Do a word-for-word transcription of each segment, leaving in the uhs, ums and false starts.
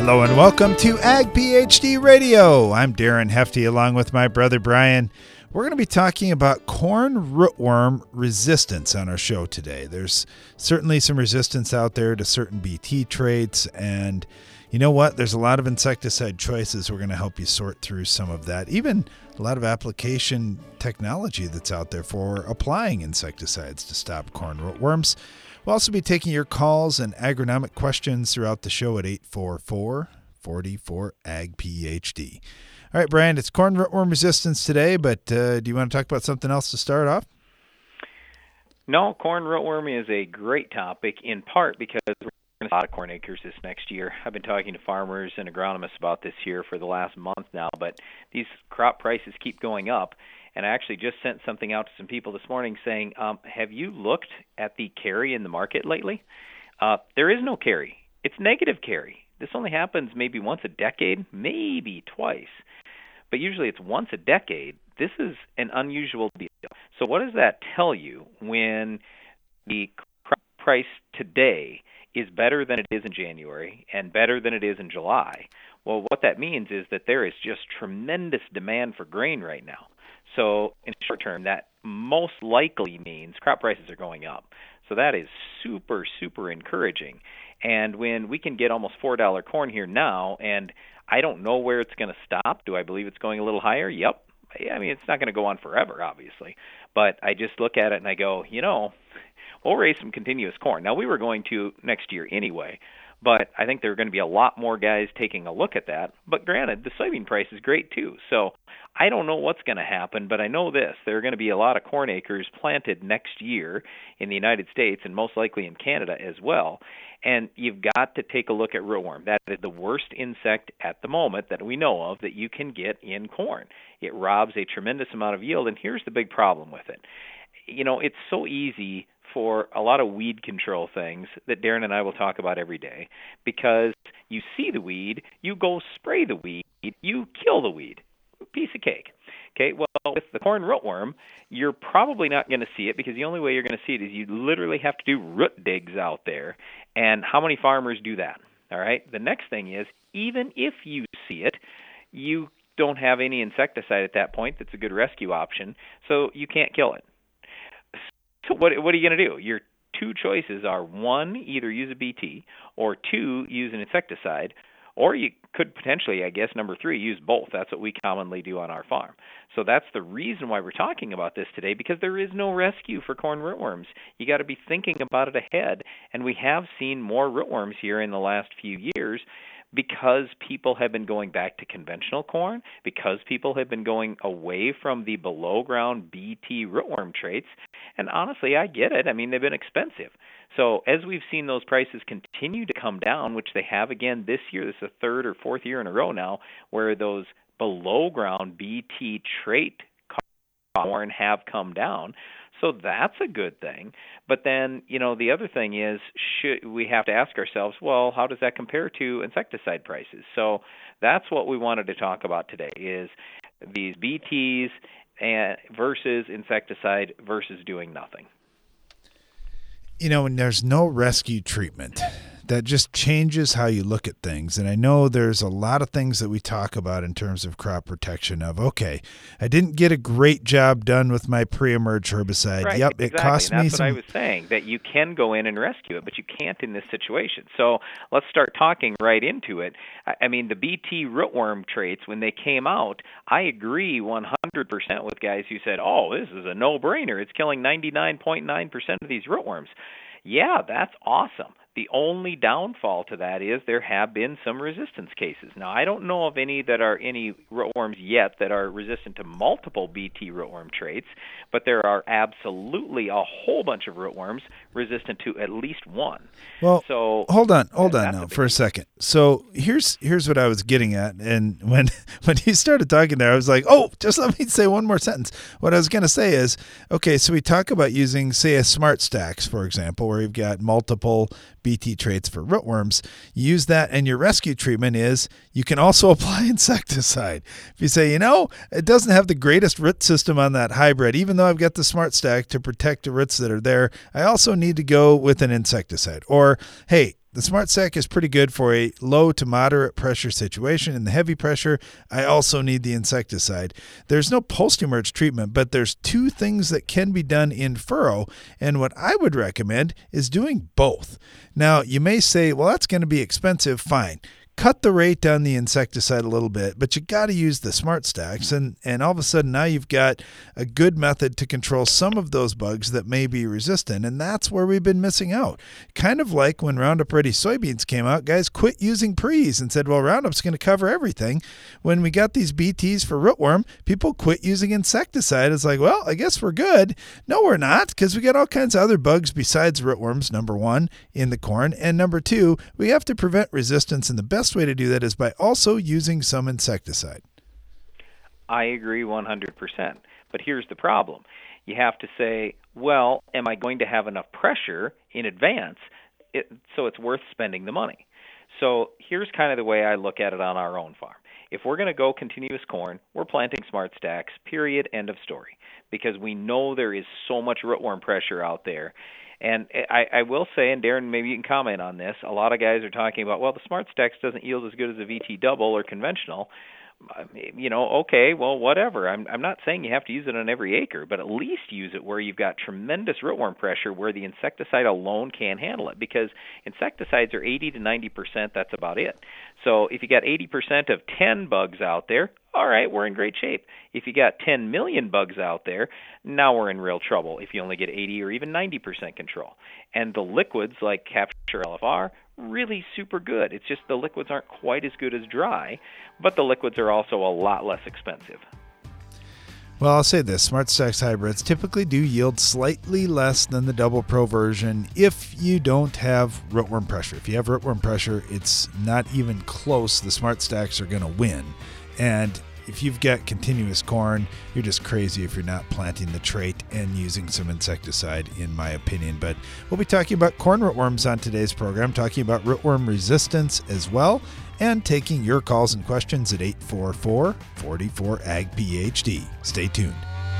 Hello and welcome to Ag PhD Radio. I'm Darren Hefty along with my brother Brian. We're going to be talking about corn rootworm resistance on our show today. There's certainly some resistance out there to certain B T traits, and you know what? There's a lot of insecticide choices. We're going to help you sort through some of that. Even a lot of application technology that's out there for applying insecticides to stop corn rootworms. We'll also be taking your calls and agronomic questions throughout the show at eight four four, four four, A G P H D. All right, Brian, it's corn rootworm resistance today, but uh, do you want to talk about something else to start off? No, corn rootworm is a great topic, in part because we're going to have a lot of corn acres this next year. I've been talking to farmers and agronomists about this here for the last month now, but these crop prices keep going up. And I actually just sent something out to some people this morning saying, um, have you looked at the carry in the market lately? Uh, there is no carry. It's negative carry. This only happens maybe once a decade, maybe twice. But usually it's once a decade. This is an unusual deal. So what does that tell you when the crop price today is better than it is in January and better than it is in July? Well, what that means is that there is just tremendous demand for grain right now. So in the short term, that most likely means crop prices are going up. So that is super, super encouraging. And when we can get almost four dollars corn here now, and I don't know where it's going to stop. Do I believe it's going a little higher? Yep. I mean, it's not going to go on forever, obviously. But I just look at it and I go, you know, we'll raise some continuous corn. Now, we were going to next year anyway, but I think there are going to be a lot more guys taking a look at that. But granted, the soybean price is great too. So I don't know what's going to happen, but I know this. There are going to be a lot of corn acres planted next year in the United States and most likely in Canada as well. And you've got to take a look at rootworm. That is the worst insect at the moment that we know of that you can get in corn. It robs a tremendous amount of yield, and here's the big problem with it. You know, it's so easy for a lot of weed control things that Darren and I will talk about every day, because you see the weed, you go spray the weed, you kill the weed. Piece of cake. Okay, well, with the corn rootworm, you're probably not going to see it, because the only way you're going to see it is you literally have to do root digs out there. And how many farmers do that? All right. The next thing is, even if you see it, you don't have any insecticide at that point that's a good rescue option, so you can't kill it. So what what are you going to do? Your two choices are, one, either use a B T, or two, use an insecticide. Or you could potentially, I guess, number three, use both. That's what we commonly do on our farm. So that's the reason why we're talking about this today, because there is no rescue for corn rootworms. You got to be thinking about it ahead. And we have seen more rootworms here in the last few years because people have been going back to conventional corn, because people have been going away from the below-ground B T rootworm traits. And honestly, I get it. I mean, they've been expensive. So as we've seen those prices continue to come down, which they have again this year, this is the third or fourth year in a row now, where those below-ground B T trait corn have come down. So that's a good thing. But then, you know, the other thing is, should we have to ask ourselves, well, how does that compare to insecticide prices? So that's what we wanted to talk about today, is these B Ts and versus insecticide versus doing nothing. You know, when there's no rescue treatment, that just changes how you look at things. And I know there's a lot of things that we talk about in terms of crop protection of, okay, I didn't get a great job done with my pre-emerge herbicide. Right, yep, exactly. it cost and me that's some. That's what I was saying, that you can go in and rescue it, but you can't in this situation. So let's start talking right into it. I mean, the B T rootworm traits, when they came out, I agree one hundred percent with guys who said, oh, this is a no-brainer. It's killing ninety-nine point nine percent of these rootworms. Yeah, that's awesome. The only downfall to that is there have been some resistance cases. Now, I don't know of any that are any rootworms yet that are resistant to multiple B T rootworm traits, but there are absolutely a whole bunch of rootworms resistant to at least one. Well, so hold on, hold on now a for a second. So here's here's what I was getting at, and when when you started talking there, I was like, oh, just let me say one more sentence. What I was going to say is, okay, so we talk about using, say, a Smart Stacks, for example, where you've got multiple B T traits for rootworms. You use that, and your rescue treatment is you can also apply insecticide. If you say, you know, it doesn't have the greatest root system on that hybrid, even though I've got the Smart Stack to protect the roots that are there, I also need to go with an insecticide. Or, hey, The Smart Stack is pretty good for a low to moderate pressure situation. In the heavy pressure, I also need the insecticide. There's no post-emerge treatment, but there's two things that can be done in furrow, and what I would recommend is doing both. Now, you may say, well, that's going to be expensive. Fine. Cut the rate on the insecticide a little bit, but you got to use the Smart Stacks, and, and all of a sudden now you've got a good method to control some of those bugs that may be resistant, and that's where we've been missing out. Kind of like when Roundup Ready soybeans came out, guys quit using pre's and said, well, Roundup's going to cover everything. When we got these B Ts for rootworm, people quit using insecticide. It's like, well, I guess we're good. No, we're not, because we got all kinds of other bugs besides rootworms, number one, in the corn, and number two, we have to prevent resistance, and the best way to do that is by also using some insecticide. I agree one hundred percent. But here's the problem. You have to say, well, am I going to have enough pressure in advance it, so it's worth spending the money? So here's kind of the way I look at it on our own farm. If we're going to go continuous corn, we're planting Smart Stacks, period, end of story, because we know there is so much rootworm pressure out there. And I, I will say, and Darren, maybe you can comment on this, a lot of guys are talking about, well, the Smart Stacks doesn't yield as good as a V T double or conventional. You know, okay, well, whatever. I'm I'm not saying you have to use it on every acre, but at least use it where you've got tremendous rootworm pressure where the insecticide alone can't handle it, because insecticides are eighty to ninety percent, that's about it. So if you got eighty percent of ten bugs out there, all right, we're in great shape. If you got ten million bugs out there, now we're in real trouble if you only get eighty or even ninety percent control. And the liquids like Capture L F R, really super good. It's just the liquids aren't quite as good as dry, but the liquids are also a lot less expensive. Well, I'll say this, Smart Stacks hybrids typically do yield slightly less than the Double Pro version if you don't have rootworm pressure. If you have rootworm pressure, it's not even close. The Smart Stacks are going to win. And if you've got continuous corn, you're just crazy if you're not planting the trait and using some insecticide, in my opinion. But we'll be talking about corn rootworms on today's program, talking about rootworm resistance as well, and taking your calls and questions at eight four four, four four, A G P H D. Stay tuned.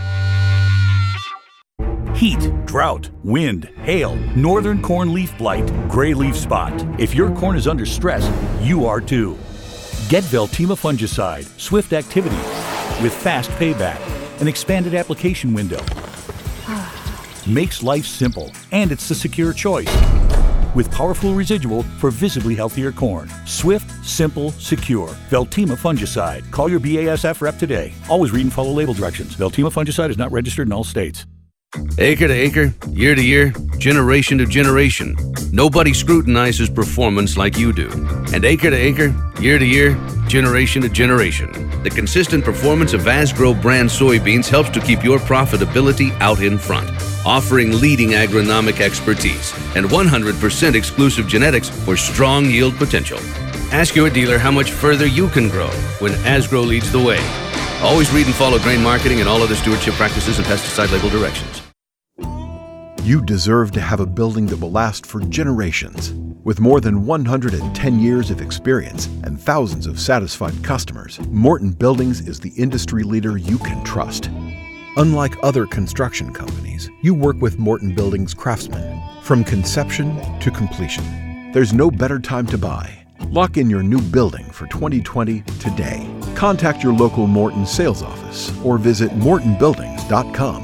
Heat, drought, wind, hail, northern corn leaf blight, gray leaf spot. If your corn is under stress, you are too. Get Veltima fungicide, swift activity, with fast payback, an expanded application window. Makes life simple, and it's the secure choice. With powerful residual for visibly healthier corn. Swift, simple, secure. Veltima fungicide. Call your B A S F rep today. Always read and follow label directions. Veltima fungicide is not registered in all states. Acre to acre, year to year, generation to generation, nobody scrutinizes performance like you do. And acre to acre, year to year, generation to generation, the consistent performance of Asgrow brand soybeans helps to keep your profitability out in front, offering leading agronomic expertise and one hundred percent exclusive genetics for strong yield potential. Ask your dealer how much further you can grow when Asgrow leads the way. Always read and follow grain marketing and all other stewardship practices and pesticide label directions. You deserve to have a building that will last for generations. With more than one hundred ten years of experience and thousands of satisfied customers, Morton Buildings is the industry leader you can trust. Unlike other construction companies, you work with Morton Buildings craftsmen from conception to completion. There's no better time to buy. Lock in your new building for twenty twenty today. Contact your local Morton sales office or visit morton buildings dot com.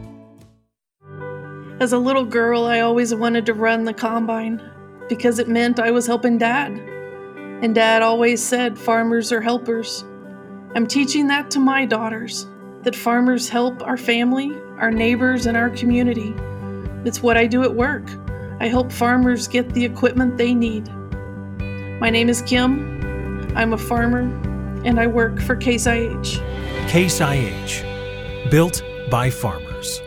As a little girl, I always wanted to run the combine because it meant I was helping Dad. And Dad always said farmers are helpers. I'm teaching that to my daughters, that farmers help our family, our neighbors, and our community. It's what I do at work. I help farmers get the equipment they need. My name is Kim. I'm a farmer, and I work for Case I H. Case I H, built by farmers.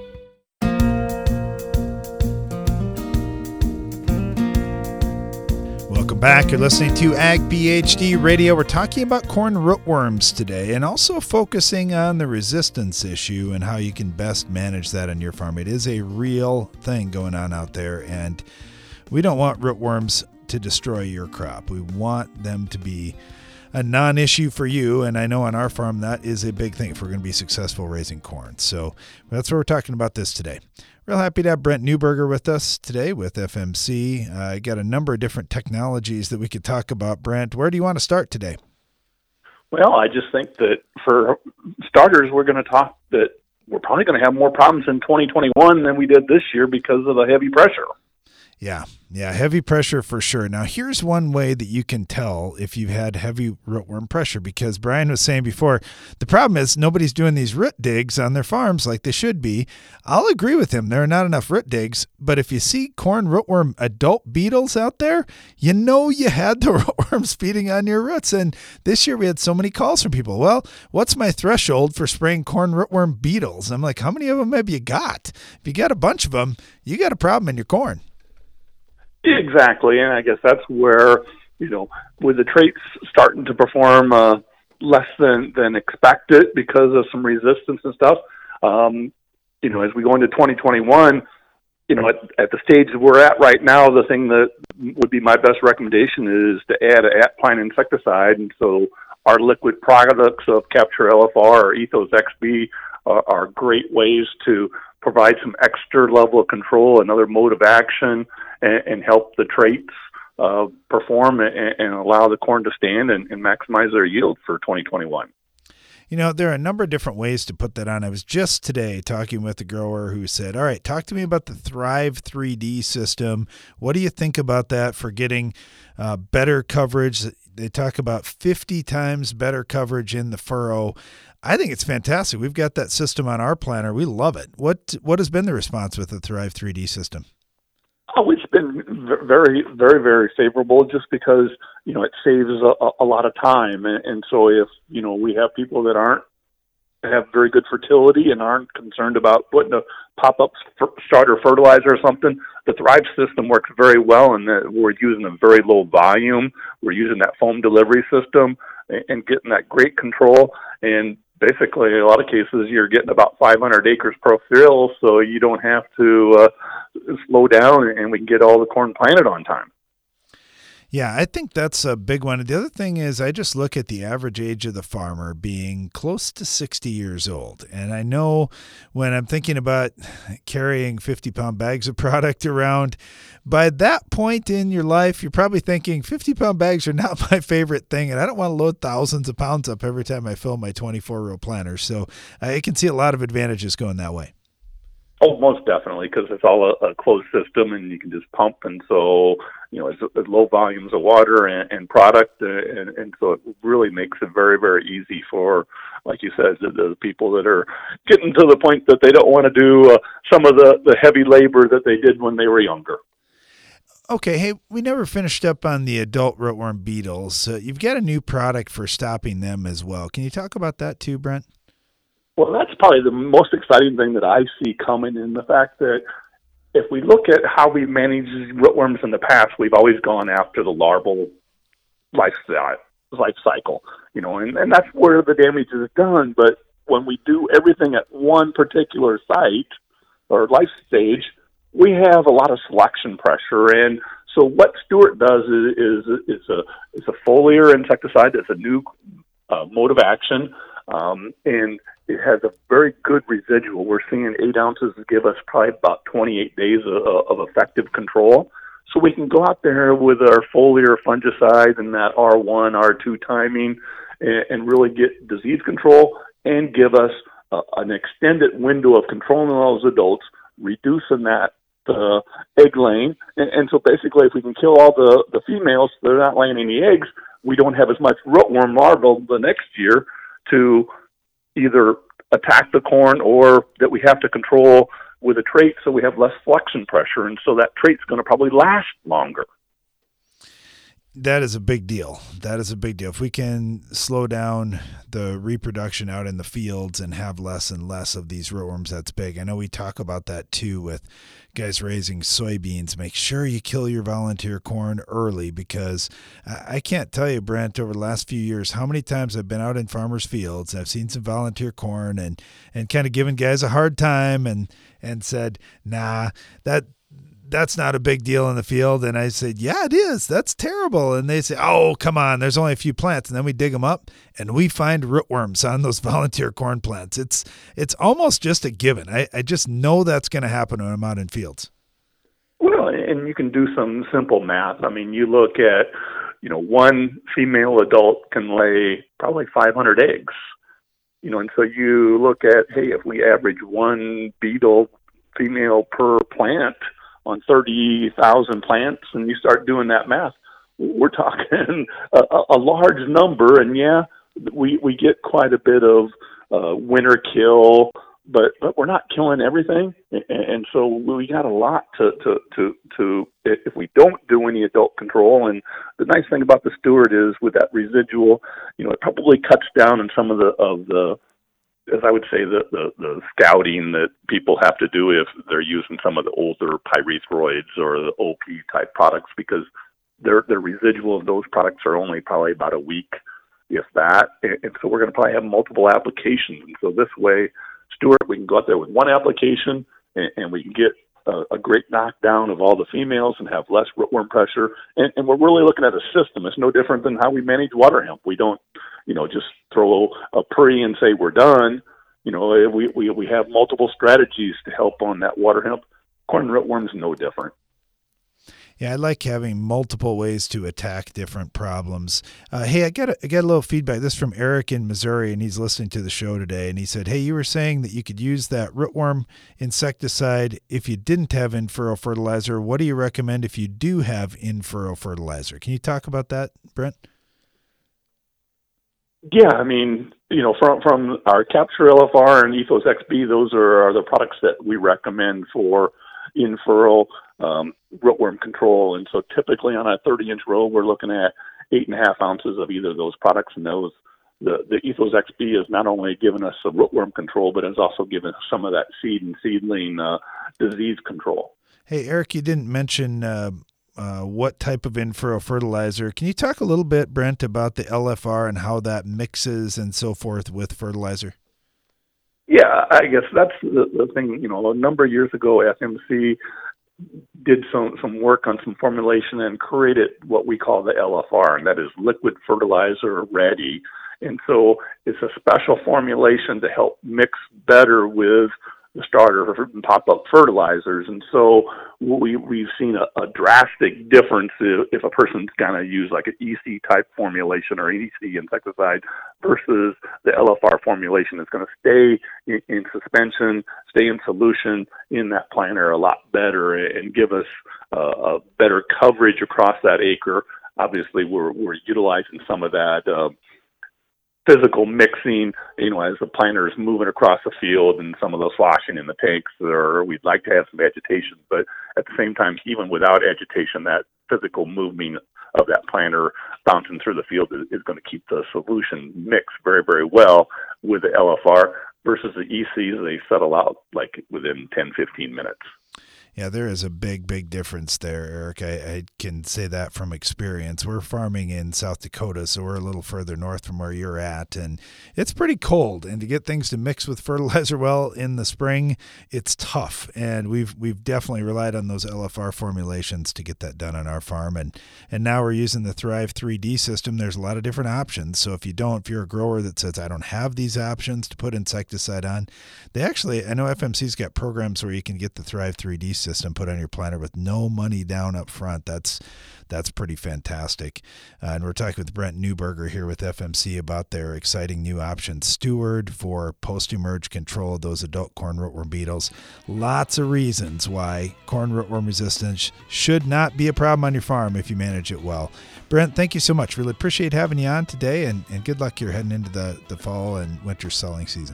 Welcome back. You're listening to Ag P H D Radio. We're talking about corn rootworms today and also focusing on the resistance issue and how you can best manage that on your farm. It is a real thing going on out there, and we don't want rootworms to destroy your crop. We want them to be a non-issue for you, and I know on our farm that is a big thing if we're going to be successful raising corn. So that's what we're talking about this today. Real happy to have Brent Newberger with us today with F M C. I uh, got a number of different technologies that we could talk about. Brent, where do you want to start today? Well, I just think that for starters, we're going to talk that we're probably going to have more problems in twenty twenty-one than we did this year because of the heavy pressure. Yeah, yeah, heavy pressure for sure. Now, here's one way that you can tell if you've had heavy rootworm pressure, because Brian was saying before, the problem is nobody's doing these root digs on their farms like they should be. I'll agree with him. There are not enough root digs, but if you see corn rootworm adult beetles out there, you know you had the rootworms feeding on your roots. And this year we had so many calls from people. Well, what's my threshold for spraying corn rootworm beetles? I'm like, how many of them have you got? If you got a bunch of them, you got a problem in your corn. Exactly, and I guess that's where, you know, with the traits starting to perform uh, less than, than expected because of some resistance and stuff, um, you know, as we go into twenty twenty-one, you know, at, at the stage that we're at right now, the thing that would be my best recommendation is to add an at-pine insecticide, and so our liquid products of Capture L F R or Ethos X B are, are great ways to provide some extra level of control, another mode of action, and, and help the traits uh, perform and, and allow the corn to stand and, and maximize their yield for twenty twenty-one. You know, there are a number of different ways to put that on. I was just today talking with a grower who said, all right, talk to me about the Thrive three D system. What do you think about that for getting uh, better coverage? They talk about fifty times better coverage in the furrow. I think it's fantastic. We've got that system on our planter. We love it. What what has been the response with the Thrive three D system? Oh, it's been very, very, very favorable just because, you know, it saves a, a lot of time. And, and so if, you know, we have people that aren't, have very good fertility and aren't concerned about putting a pop-up starter fertilizer or something, the Thrive system works very well in that we're using a very low volume. We're using that foam delivery system and, and getting that great control. And basically, in a lot of cases, you're getting about five hundred acres per fill, so you don't have to uh, slow down, and we can get all the corn planted on time. Yeah, I think that's a big one. The other thing is I just look at the average age of the farmer being close to sixty years old. And I know when I'm thinking about carrying fifty-pound bags of product around, by that point in your life, you're probably thinking fifty-pound bags are not my favorite thing, and I don't want to load thousands of pounds up every time I fill my twenty-four-row planter. So I can see a lot of advantages going that way. Oh, most definitely, because it's all a, a closed system, and you can just pump, and so, you know, it's, it's low volumes of water and, and product, uh, and, and so it really makes it very, very easy for, like you said, the, the people that are getting to the point that they don't want to do uh, some of the, the heavy labor that they did when they were younger. Okay, hey, we never finished up on the adult rootworm beetles. Uh, you've got a new product for stopping them as well. Can you talk about that too, Brent? Well, that's probably the most exciting thing that I see coming in the fact that if we look at how we've managed rootworms in the past, we've always gone after the larval life, life cycle, you know, and, and that's where the damage is done. But when we do everything at one particular site or life stage, we have a lot of selection pressure. And so what Stewart does is, is, is a, is a foliar insecticide that's a new uh, mode of action. Um, and it has a very good residual. We're seeing eight ounces give us probably about twenty-eight days of, of effective control. So we can go out there with our foliar fungicide and that R one, R two timing and, and really get disease control and give us uh, an extended window of controlling those adults, reducing that uh, egg laying. And, and so basically if we can kill all the, the females, they're not laying any eggs, we don't have as much rootworm larvae the next year to either attack the corn or that we have to control with a trait so we have less flexion pressure. And so that trait's going to probably last longer. That is a big deal. That is a big deal. If we can slow down the reproduction out in the fields and have less and less of these rootworms, that's big. I know we talk about that too with guys raising soybeans. Make sure you kill your volunteer corn early, because I can't tell you, Brent, over the last few years, how many times I've been out in farmers' fields. I've seen some volunteer corn and, and kind of given guys a hard time and, and said, nah, that that's not a big deal in the field. And I said, yeah, it is. That's terrible. And they say, oh, come on, there's only a few plants. And then we dig them up and we find rootworms on those volunteer corn plants. It's it's almost just a given. I, I just know that's going to happen when I'm out in fields. Well, and you can do some simple math. I mean, you look at, you know, one female adult can lay probably five hundred eggs. You know, and so you look at, hey, if we average one beetle female per plant on thirty thousand plants, and you start doing that math, we're talking a, a large number. And yeah, we, we get quite a bit of uh, winter kill, but, but we're not killing everything. And, and so we got a lot to, to, to, to, if we don't do any adult control. And the nice thing about the Steward is with that residual, you know, it probably cuts down on some of the, of the, as I would say, the, the, the scouting that people have to do if they're using some of the older pyrethroids or the O P type products, because their their residual of those products are only probably about a week, if that. And, and so we're going to probably have multiple applications. And so this way, Steward, we can go out there with one application and, and we can get a, a great knockdown of all the females and have less rootworm pressure. And, and we're really looking at a system. It's no different than how we manage water hemp. We don't, you know, just throw a pre and say we're done. You know, we, we, we have multiple strategies to help on that water hemp. Corn rootworm is no different. Yeah, I like having multiple ways to attack different problems. Uh, hey, I got a, I got a little feedback. This is from Eric in Missouri, and he's listening to the show today. And he said, hey, you were saying that you could use that rootworm insecticide if you didn't have in-furrow fertilizer. What do you recommend if you do have in-furrow fertilizer? Can you talk about that, Brent? Yeah, I mean, you know, from from our Capture L F R and Ethos X B, those are, are the products that we recommend for in-furrow um, rootworm control. And so typically on a thirty-inch row, we're looking at eight and a half ounces of either of those products. And those, the, the Ethos X B has not only given us a rootworm control, but has also given us some of that seed and seedling uh, disease control. Hey, Eric, you didn't mention uh, uh, what type of in-furrow fertilizer. Can you talk a little bit, Brent, about the L F R and how that mixes and so forth with fertilizer? Yeah, I guess that's the, the thing. You know, a number of years ago, F M C did some, some work on some formulation and created what we call the L F R, and that is liquid fertilizer ready. And so it's a special formulation to help mix better with the starter and pop-up fertilizers. And so we, we've seen a, a drastic difference if, if a person's going to use like an E C type formulation or E C insecticide versus the L F R formulation. It's going to stay in, in suspension, stay in solution in that planter a lot better and give us uh, a better coverage across that acre. Obviously, we're, we're utilizing some of that uh, physical mixing, you know, as the planter is moving across the field and some of those sloshing in the tanks, or we'd like to have some agitation, but at the same time, even without agitation, that physical moving of that planter bouncing through the field is, is going to keep the solution mixed very, very well with the L F R versus the E Cs. They settle out like within ten, fifteen minutes. Yeah, there is a big, big difference there, Eric. I, I can say that from experience. We're farming in South Dakota, so we're a little further north from where you're at, and it's pretty cold. And to get things to mix with fertilizer well in the spring, it's tough. And we've we've definitely relied on those L F R formulations to get that done on our farm. And and now we're using the Thrive three D system. There's a lot of different options. So if you don't, if you're a grower that says, I don't have these options to put insecticide on, they actually, I know F M C's got programs where you can get the Thrive three D system put on your planter with no money down up front. That's that's pretty fantastic. Uh, and we're talking with Brent Newberger here with F M C about their exciting new option, Steward, for post-emerge control of those adult corn rootworm beetles. Lots of reasons why corn rootworm resistance should not be a problem on your farm if you manage it well. Brent, thank you so much. Really appreciate having you on today, and, and good luck here heading into the, the fall and winter selling season.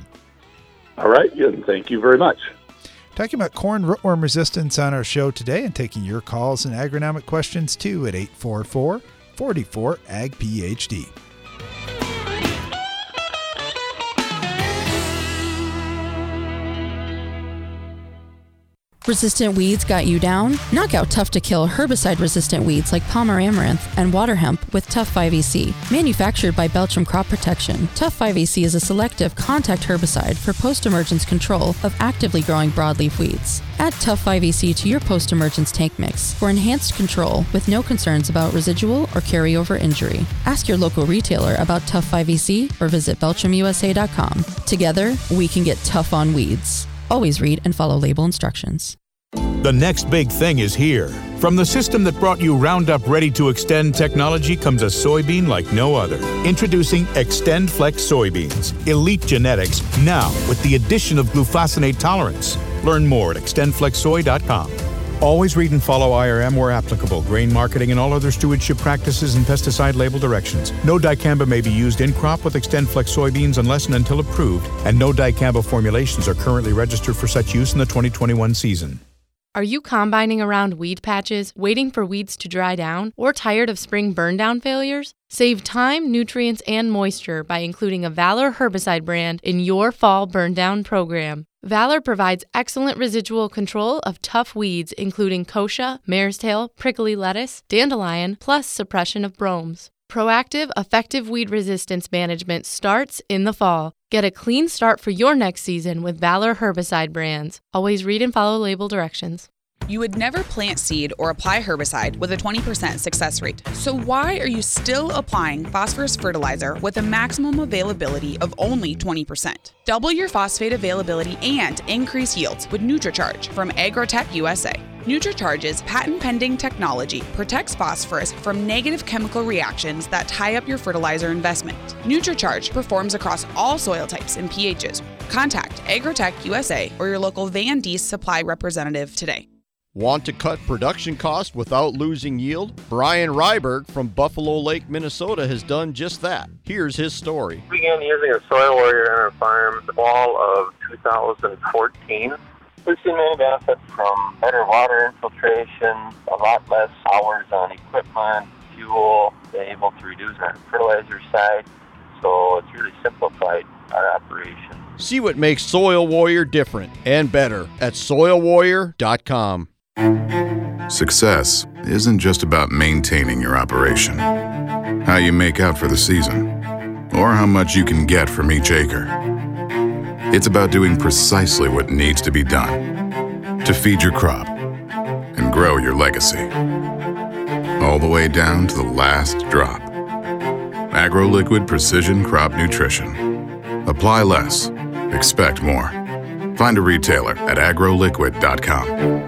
All right. Yeah, thank you very much. Talking about corn rootworm resistance on our show today and taking your calls and agronomic questions too at eight four four, four four, A G P H D. Resistant weeds got you down? Knock out tough-to-kill herbicide-resistant weeds like Palmer amaranth and water hemp with Tough five E C. Manufactured by Belcham Crop Protection, Tough five E C is a selective contact herbicide for post-emergence control of actively growing broadleaf weeds. Add Tough five E C to your post-emergence tank mix for enhanced control with no concerns about residual or carryover injury. Ask your local retailer about Tough five E C or visit belcham u s a dot com. Together, we can get tough on weeds. Always read and follow label instructions. The next big thing is here. From the system that brought you Roundup Ready to Extend technology comes a soybean like no other. Introducing XtendFlex soybeans. Elite genetics, now with the addition of glufosinate tolerance. Learn more at extend flex soy dot com. Always read and follow I R M where applicable, grain marketing and all other stewardship practices and pesticide label directions. No dicamba may be used in crop with XtendFlex soybeans unless and until approved, and no dicamba formulations are currently registered for such use in the twenty twenty-one season. Are you combining around weed patches, waiting for weeds to dry down, or tired of spring burn down failures? Save time, nutrients, and moisture by including a Valor herbicide brand in your fall burn down program. Valor provides excellent residual control of tough weeds including kochia, mare's tail, prickly lettuce, dandelion, plus suppression of bromes. Proactive, effective weed resistance management starts in the fall. Get a clean start for your next season with Valor herbicide brands. Always read and follow label directions. You would never plant seed or apply herbicide with a twenty percent success rate. So why are you still applying phosphorus fertilizer with a maximum availability of only twenty percent? Double your phosphate availability and increase yields with NutriCharge from Agrotech U S A. NutriCharge's patent-pending technology protects phosphorus from negative chemical reactions that tie up your fertilizer investment. NutriCharge performs across all soil types and pHs. Contact Agrotech U S A or your local Van Dees supply representative today. Want to cut production costs without losing yield? Brian Ryberg from Buffalo Lake, Minnesota has done just that. Here's his story. We began using a Soil Warrior on our farm the fall of two thousand fourteen. We've seen many benefits from better water infiltration, a lot less hours on equipment, fuel, been able to reduce our fertilizer side, so it's really simplified our operation. See what makes Soil Warrior different and better at soil warrior dot com. Success isn't just about maintaining your operation, how you make out for the season, or how much you can get from each acre. It's about doing precisely what needs to be done to feed your crop and grow your legacy, all the way down to the last drop. AgroLiquid Precision Crop Nutrition. Apply less, expect more. Find a retailer at agro liquid dot com.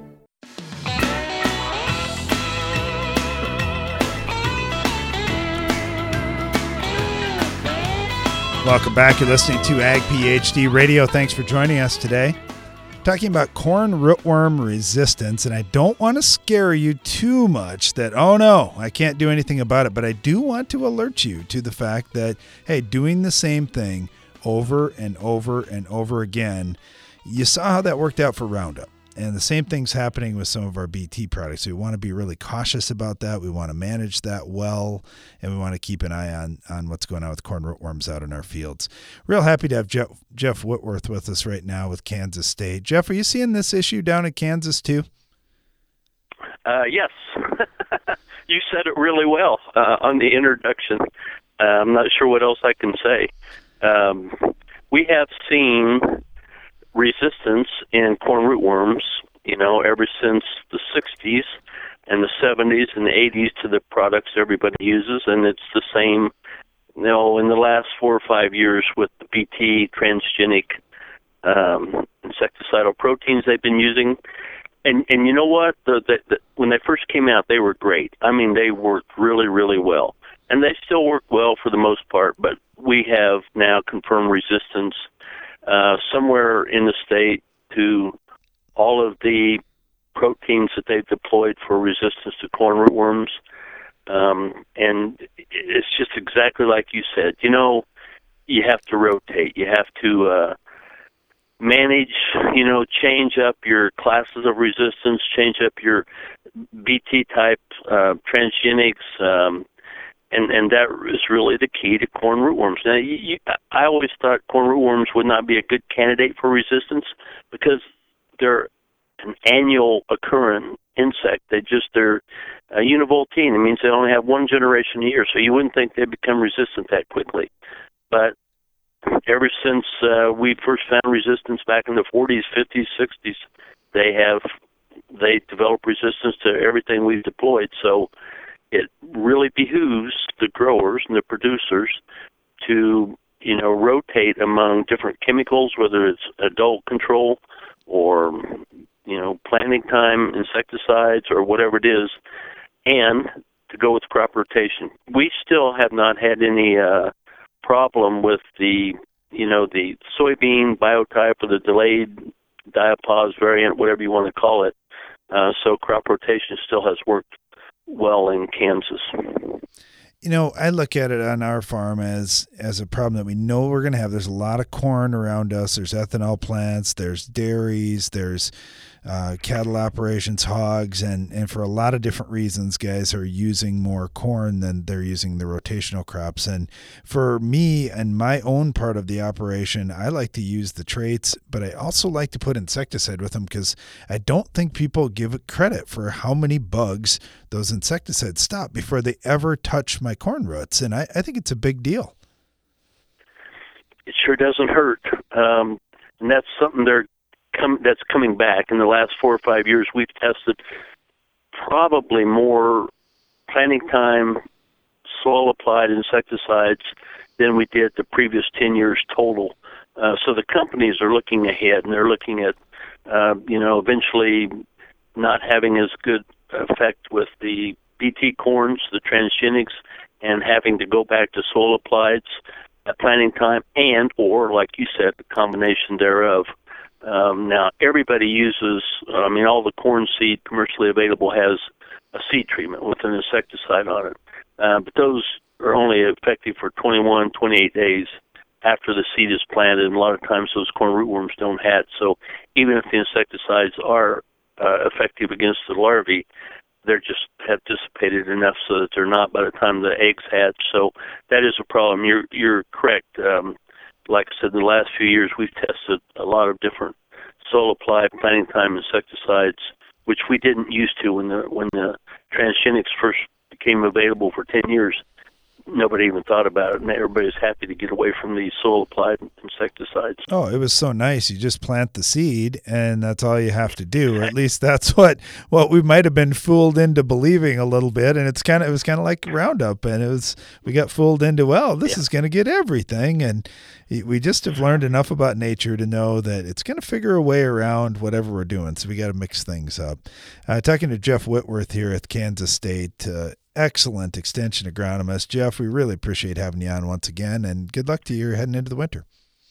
Welcome back. You're listening to Ag PhD Radio. Thanks for joining us today. Talking about corn rootworm resistance, and I don't want to scare you too much that, oh no, I can't do anything about it, but I do want to alert you to the fact that, hey, doing the same thing over and over and over again, you saw how that worked out for Roundup. And the same thing's happening with some of our B T products. We want to be really cautious about that. We want to manage that well, and we want to keep an eye on, on what's going on with corn rootworms out in our fields. Real happy to have Jeff, Jeff Whitworth with us right now with Kansas State. Jeff, are you seeing this issue down in Kansas too? Uh, yes. You said it really well uh, on the introduction. Uh, I'm not sure what else I can say. Um, we have seen resistance in corn rootworms, you know, ever since the sixties and the seventies and the eighties to the products everybody uses, and it's the same, you know, in the last four or five years with the B T transgenic um, insecticidal proteins they've been using. And and you know what? The, the, the, when they first came out, they were great. I mean, they worked really, really well. And they still work well for the most part, but we have now confirmed resistance Uh, somewhere in the state to all of the proteins that they've deployed for resistance to corn rootworms. Um, and it's just exactly like you said. You know, you have to rotate. You have to uh, manage, you know, change up your classes of resistance, change up your B T-type uh, transgenics, um And and that is really the key to corn rootworms. Now, you, you, I always thought corn rootworms would not be a good candidate for resistance because they're an annual occurring insect. They just, they're uh, univoltine. It means they only have one generation a year, so you wouldn't think they become resistant that quickly. But ever since uh, we first found resistance back in the forties, fifties, sixties, they have they develop resistance to everything we've deployed. So it really behooves the growers and the producers to, you know, rotate among different chemicals, whether it's adult control or, you know, planting time insecticides or whatever it is, and to go with crop rotation. We still have not had any uh, problem with the, you know, the soybean biotype or the delayed diapause variant, whatever you want to call it. Uh, so crop rotation still has worked well in Kansas. You know, I look at it on our farm as as a problem that we know we're going to have. There's a lot of corn around us. There's ethanol plants. There's dairies. There's uh, cattle operations, hogs, and, and for a lot of different reasons, guys are using more corn than they're using the rotational crops. And for me and my own part of the operation, I like to use the traits, but I also like to put insecticide with them because I don't think people give it credit for how many bugs those insecticides stop before they ever touch my corn roots. And I, I think it's a big deal. It sure doesn't hurt. Um, and that's something they're come, that's coming back. In the last four or five years, we've tested probably more planting time, soil-applied insecticides than we did the previous ten years total. Uh, so the companies are looking ahead, and they're looking at, uh, you know, eventually not having as good effect with the B T corns, the transgenics, and having to go back to soil applieds at planting time, and or, like you said, the combination thereof. Um, now, everybody uses, I mean, all the corn seed commercially available has a seed treatment with an insecticide on it. Uh, but those are only effective for twenty-one, twenty-eight days after the seed is planted, and a lot of times those corn rootworms don't hatch. So even if the insecticides are uh, effective against the larvae, they're just have dissipated enough so that they're not by the time the eggs hatch. So that is a problem. You're you're correct. Um, like I said, in the last few years, we've tested a lot of different soil-applied planting time insecticides, which we didn't used to when the when the transgenics first became available for ten years. Nobody even thought about it, and everybody's happy to get away from these soil-applied insecticides. Oh, it was so nice. You just plant the seed, and that's all you have to do. Or at least that's what, what we might have been fooled into believing a little bit. And it's kind of it was kind of like Roundup, and it was we got fooled into, well, this yeah. is going to get everything, and we just have learned enough about nature to know that it's going to figure a way around whatever we're doing. So we got to mix things up. Uh, talking to Jeff Whitworth here at Kansas State. Uh, Excellent extension agronomist. Jeff, we really appreciate having you on once again, and good luck to you heading into the winter.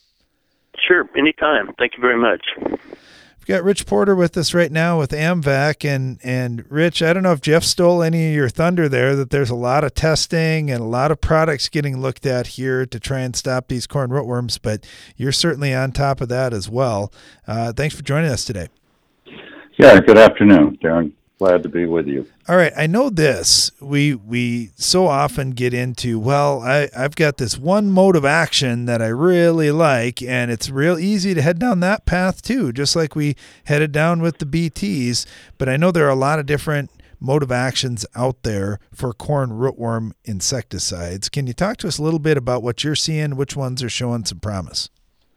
Sure, anytime. Thank you very much. We've got Rich Porter with us right now with AMVAC, and, and Rich, I don't know if Jeff stole any of your thunder there, that there's a lot of testing and a lot of products getting looked at here to try and stop these corn rootworms, but you're certainly on top of that as well. Uh, thanks for joining us today. Yeah, good afternoon, Darren. Glad to be with you. All right. I know this. We we so often get into, well, I, I've got this one mode of action that I really like, and it's real easy to head down that path too, just like we headed down with the B Ts. But I know there are a lot of different mode of actions out there for corn rootworm insecticides. Can you talk to us a little bit about what you're seeing, which ones are showing some promise?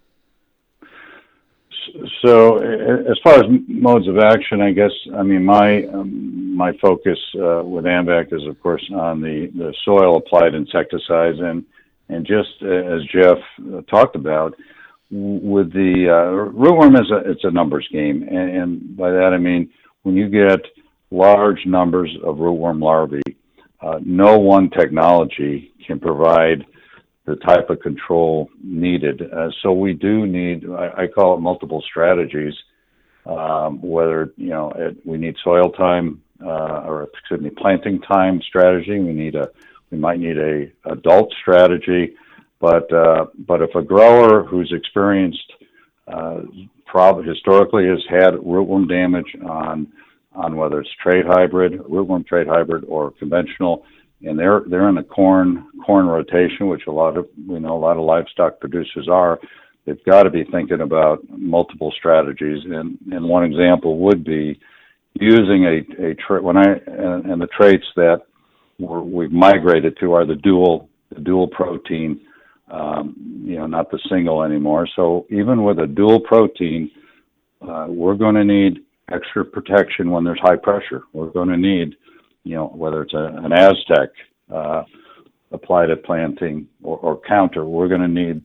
So as far as modes of action, I guess, I mean, my um, my focus uh, with AMVAC is, of course, on the, the soil-applied insecticides. And, and just as Jeff uh, talked about, with the uh, rootworm, is a, it's a numbers game. And, and by that, I mean, when you get large numbers of rootworm larvae, uh, no one technology can provide the type of control needed. Uh, so we do need, I, I call it multiple strategies, um, whether, you know, it, we need soil time, uh, or excuse me, planting time strategy. We need a, we might need a adult strategy, but, uh, but if a grower who's experienced, uh, prob- historically has had rootworm damage on, on whether it's trait hybrid, rootworm trait hybrid, or conventional, and they're they're in a corn corn rotation, which a lot of we know a lot of livestock producers are, they've got to be thinking about multiple strategies. And, and one example would be using a, a tra- when I and, and the traits that we're, we've migrated to are the dual the dual protein, um, you know, not the single anymore. So even with a dual protein, uh, we're going to need extra protection when there's high pressure. We're going to need, you know, whether it's a, an Aztec uh, applied at planting or, or counter, we're going to need,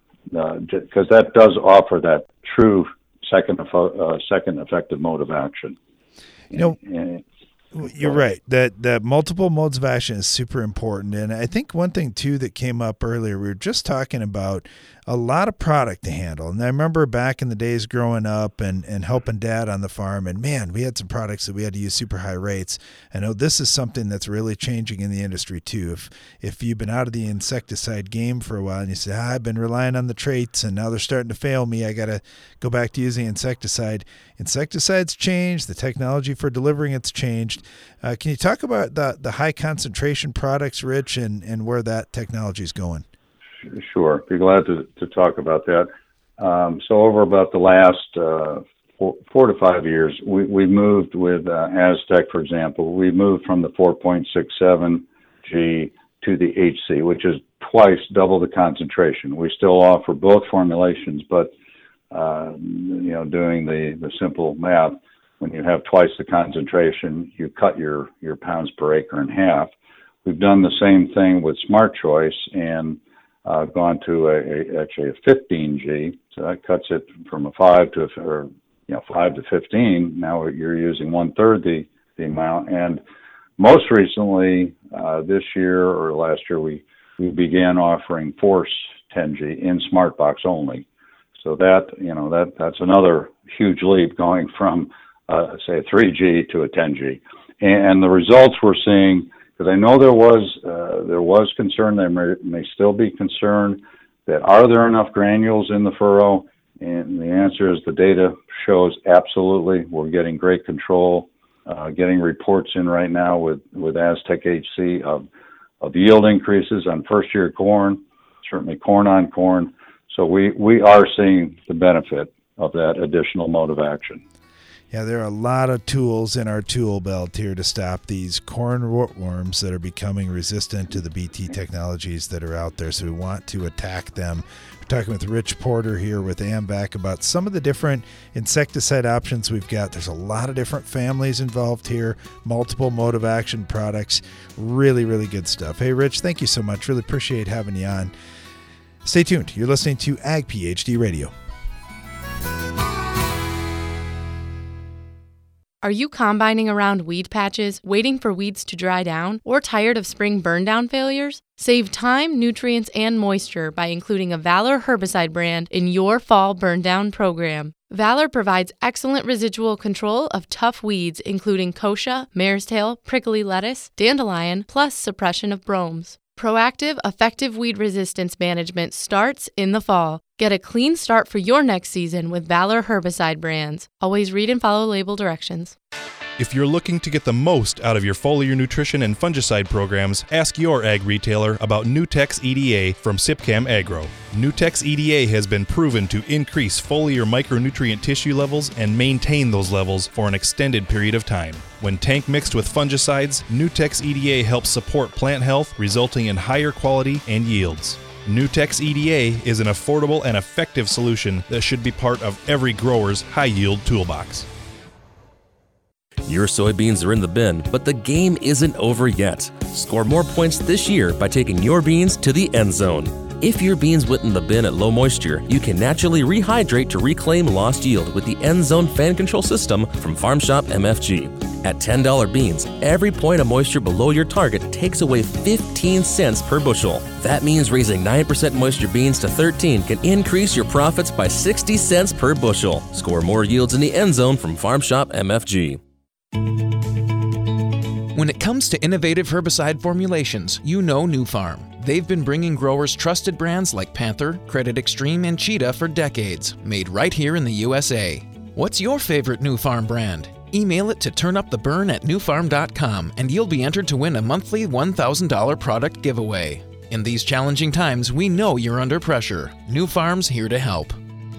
because uh, that does offer that true second uh, second effective mode of action. You know, and, you're right. That that multiple modes of action is super important. And I think one thing, too, that came up earlier, we were just talking about a lot of product to handle. And I remember back in the days growing up and, and helping Dad on the farm, and, man, we had some products that we had to use super high rates. I know this is something that's really changing in the industry, too. If if you've been out of the insecticide game for a while and you say, ah, I've been relying on the traits and now they're starting to fail me, I got to go back to using insecticide. Insecticides changed. The technology for delivering it's changed. Uh, can you talk about the, the high concentration products, Rich, and, and where that technology is going? Sure. Be glad to, to talk about that. Um, so over about the last uh, four, four to five years, we, we moved with uh, Aztec, for example, we moved from the four point six seven G to the H C, which is twice double the concentration. We still offer both formulations, but uh, you know, doing the, the simple math, when you have twice the concentration, you cut your, your pounds per acre in half. We've done the same thing with Smart Choice and uh, gone to a, a actually a fifteen G, so that cuts it from a five to a, or you know five to fifteen. Now you're using one third the the amount, and most recently uh, this year or last year we we began offering Force ten G in Smart Box only. So that you know that that's another huge leap going from uh, say a three G to a ten G, and the results we're seeing. Because I know there was uh, there was concern, there may, may still be concern that are there enough granules in the furrow? And the answer is the data shows absolutely. We're getting great control, uh, getting reports in right now with, with Aztec H C of, of yield increases on first year corn, certainly corn on corn. So we, we are seeing the benefit of that additional mode of action. Yeah, there are a lot of tools in our tool belt here to stop these corn rootworms that are becoming resistant to the B T technologies that are out there. So we want to attack them. We're talking with Rich Porter here with AMVAC about some of the different insecticide options we've got. There's a lot of different families involved here, multiple mode of action products. Really, really good stuff. Hey, Rich, thank you so much. Really appreciate having you on. Stay tuned. You're listening to Ag PhD Radio. Are you combining around weed patches, waiting for weeds to dry down, or tired of spring burn down failures? Save time, nutrients, and moisture by including a Valor herbicide brand in your fall burn down program. Valor provides excellent residual control of tough weeds including kochia, mare's tail, prickly lettuce, dandelion, plus suppression of bromes. Proactive, effective weed resistance management starts in the fall. Get a clean start for your next season with Valor herbicide brands. Always read and follow label directions. If you're looking to get the most out of your foliar nutrition and fungicide programs, ask your ag retailer about Nutex E D A from Sipcam Agro. Nutex E D A has been proven to increase foliar micronutrient tissue levels and maintain those levels for an extended period of time. When tank mixed with fungicides, Nutex E D A helps support plant health, resulting in higher quality and yields. Nutex E D A is an affordable and effective solution that should be part of every grower's high-yield toolbox. Your soybeans are in the bin, but the game isn't over yet. Score more points this year by taking your beans to the end zone. If your beans went in the bin at low moisture, you can naturally rehydrate to reclaim lost yield with the End Zone fan control system from Farm Shop M F G. At ten dollar beans, every point of moisture below your target takes away fifteen cents per bushel. That means raising nine percent moisture beans to thirteen can increase your profits by sixty cents per bushel. Score more yields in the End Zone from Farm Shop M F G. When it comes to innovative herbicide formulations, you know New Farm. They've been bringing growers trusted brands like Panther, Credit Extreme, and Cheetah for decades, made right here in the U S A. What's your favorite New Farm brand? Email it to turnuptheburn at new farm dot com and you'll be entered to win a monthly one thousand dollars product giveaway. In these challenging times, we know you're under pressure. New Farm's here to help.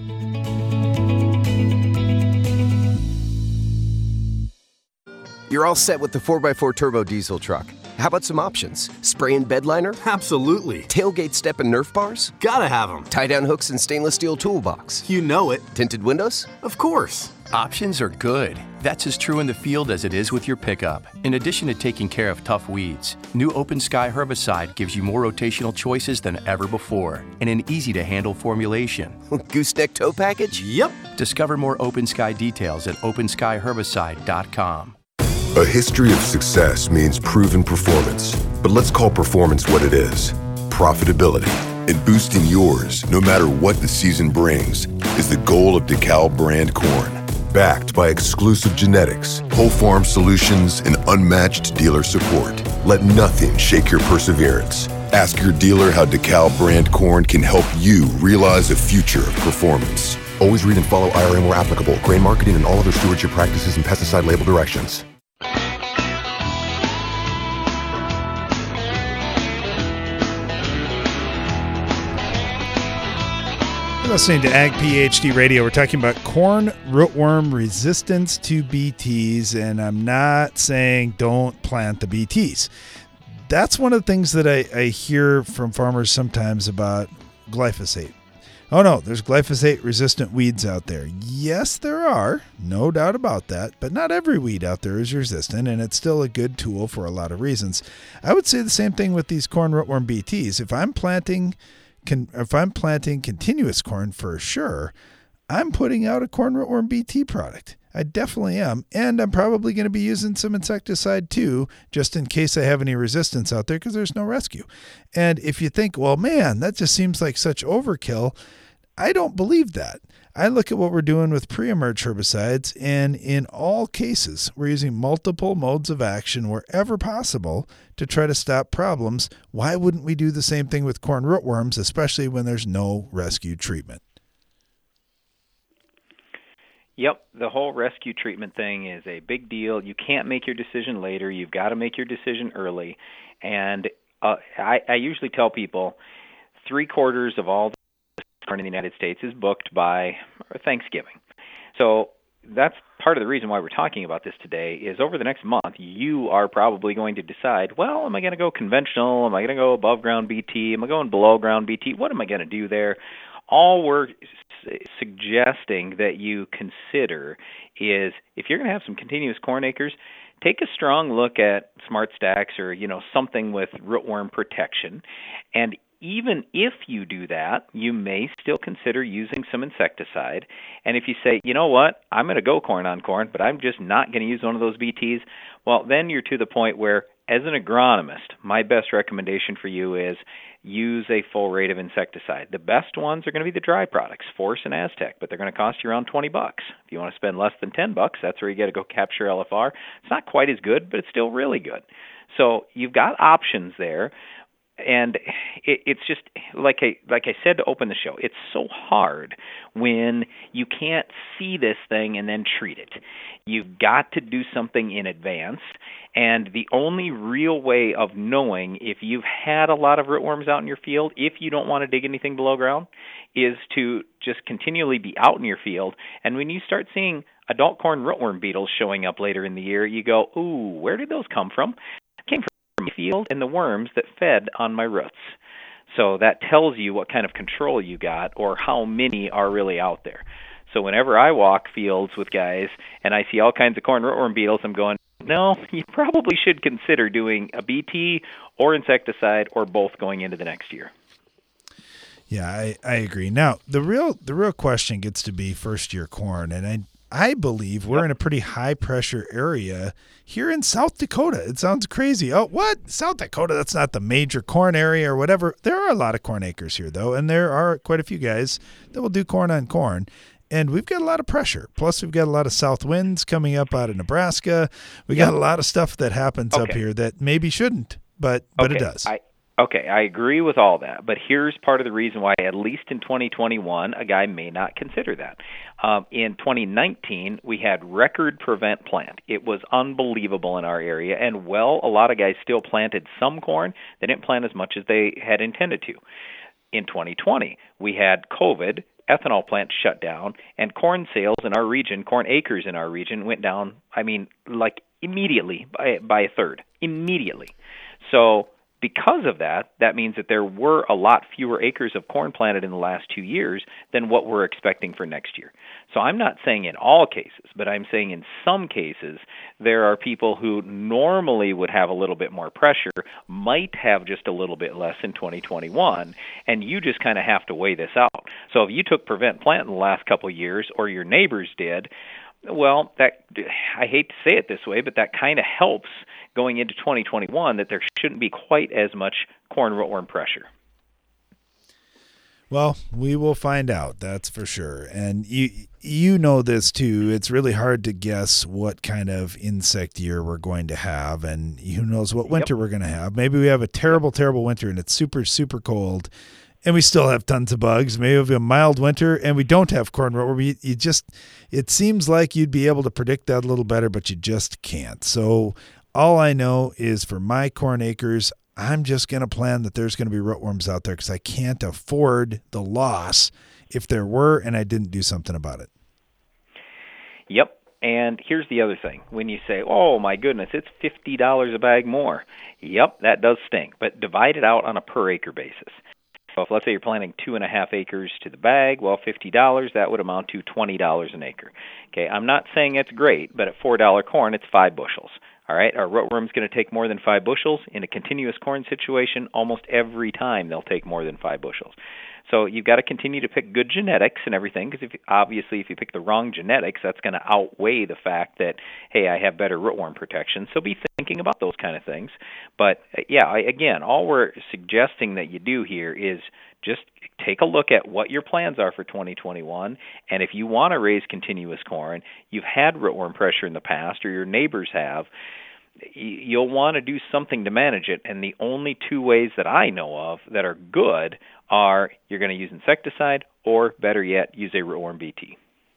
You're all set with the four by four turbo diesel truck. How about some options? Spray and bed liner? Absolutely. Tailgate step and Nerf bars? Gotta have them. Tie-down hooks and stainless steel toolbox? You know it. Tinted windows? Of course. Options are good. That's as true in the field as it is with your pickup. In addition to taking care of tough weeds, new Open Sky herbicide gives you more rotational choices than ever before and an easy-to-handle formulation. Gooseneck tow package? Yep. Discover more Open Sky details at open sky herbicide dot com. A history of success means proven performance, but let's call performance what it is: profitability. And boosting yours, no matter what the season brings, is the goal of DeKalb brand corn. Backed by exclusive genetics, whole farm solutions, and unmatched dealer support. Let nothing shake your perseverance. Ask your dealer how DeKalb brand corn can help you realize a future of performance. Always read and follow I R M where applicable, grain marketing, and all other stewardship practices and pesticide label directions. You're listening to Ag PhD Radio. We're talking about corn rootworm resistance to B Ts, and I'm not saying don't plant the B Ts. That's one of the things that I, I hear from farmers sometimes about glyphosate. Oh no, there's glyphosate-resistant weeds out there. Yes, there are, no doubt about that, but not every weed out there is resistant, and it's still a good tool for a lot of reasons. I would say the same thing with these corn rootworm B Ts. If I'm planting Can, if I'm planting continuous corn for sure, I'm putting out a corn rootworm B T product. I definitely am. And I'm probably going to be using some insecticide too, just in case I have any resistance out there because there's no rescue. And if you think, well, man, that just seems like such overkill, I don't believe that. I look at what we're doing with pre-emerge herbicides, and in all cases, we're using multiple modes of action wherever possible to try to stop problems. Why wouldn't we do the same thing with corn rootworms, especially when there's no rescue treatment? Yep, the whole rescue treatment thing is a big deal. You can't make your decision later. You've got to make your decision early. And uh, I, I usually tell people three quarters of all the corn in the United States is booked by Thanksgiving. So that's part of the reason why we're talking about this today is over the next month, you are probably going to decide, well, am I going to go conventional? Am I going to go above ground B T? Am I going below ground B T? What am I going to do there? All we're suggesting that you consider is if you're going to have some continuous corn acres, take a strong look at Smart Stacks or, you know, something with rootworm protection. And even if you do that, you may still consider using some insecticide. And if you say, you know what, I'm going to go corn on corn, but I'm just not going to use one of those B Ts, well, then you're to the point where, as an agronomist, my best recommendation for you is use a full rate of insecticide. The best ones are going to be the dry products, Force and Aztec, but they're going to cost you around twenty bucks. If you want to spend less than ten bucks, that's where you got to go Capture L F R. It's not quite as good, but it's still really good. So you've got options there. And it, it's just like I like I said to open the show. It's so hard when you can't see this thing and then treat it. You've got to do something in advance, and the only real way of knowing if you've had a lot of rootworms out in your field, if you don't want to dig anything below ground, is to just continually be out in your field. And when you start seeing adult corn rootworm beetles showing up later in the year, you go, "Ooh, where did those come from?" It came from my field and the worms that fed on my roots. So that tells you what kind of control you got or how many are really out there. So whenever I walk fields with guys and I see all kinds of corn rootworm beetles, I'm going, no, you probably should consider doing a B T or insecticide or both going into the next year. Yeah, I, I agree. Now, the real the real question gets to be first year corn, and I I believe we're in a pretty high pressure area here in South Dakota. It sounds crazy. Oh, what? South Dakota, that's not the major corn area or whatever. There are a lot of corn acres here, though, and there are quite a few guys that will do corn on corn. And we've got a lot of pressure. Plus, we've got a lot of south winds coming up out of Nebraska. We got a lot of stuff that happens okay. up here that maybe shouldn't, but but okay. it does. I, Okay, I agree with all that, but here's part of the reason why, at least in twenty twenty-one, a guy may not consider that. Um, in twenty nineteen, we had record prevent plant. It was unbelievable in our area, and well, a lot of guys still planted some corn. They didn't plant as much as they had intended to. In twenty twenty, we had COVID, ethanol plants shut down, and corn sales in our region, corn acres in our region, went down, I mean, like immediately by, by a third, immediately. So because of that, that means that there were a lot fewer acres of corn planted in the last two years than what we're expecting for next year. So I'm not saying in all cases, but I'm saying in some cases there are people who normally would have a little bit more pressure, might have just a little bit less in twenty twenty-one, and you just kind of have to weigh this out. So if you took prevent plant in the last couple of years, or your neighbors did, well, that I hate to say it this way, but that kind of helps going into twenty twenty-one, that there shouldn't be quite as much corn rootworm pressure. Well, we will find out, that's for sure. And you you know this too. It's really hard to guess what kind of insect year we're going to have, and who knows what winter yep. we're going to have. Maybe we have a terrible, terrible winter and it's super, super cold, and we still have tons of bugs. Maybe we have a mild winter and we don't have corn rootworm. You, you just, it seems like you'd be able to predict that a little better, but you just can't. So all I know is for my corn acres, I'm just going to plan that there's going to be rootworms out there because I can't afford the loss if there were and I didn't do something about it. Yep. And here's the other thing. When you say, oh, my goodness, it's fifty dollars a bag more. Yep, that does stink. But divide it out on a per acre basis. So if let's say you're planting two and a half acres to the bag, well, fifty dollars, that would amount to twenty dollars an acre. Okay, I'm not saying it's great, but at four dollars corn, it's five bushels. All right, our rootworm's going to take more than five bushels. In a continuous corn situation, almost every time they'll take more than five bushels. So you've got to continue to pick good genetics and everything, because if, obviously if you pick the wrong genetics, that's going to outweigh the fact that, hey, I have better rootworm protection. So be thinking about those kind of things. But, yeah, I, again, all we're suggesting that you do here is just take a look at what your plans are for twenty twenty-one, and if you want to raise continuous corn, you've had rootworm pressure in the past, or your neighbors have, you'll want to do something to manage it, and the only two ways that I know of that are good are you're going to use insecticide, or better yet, use a rootworm B T.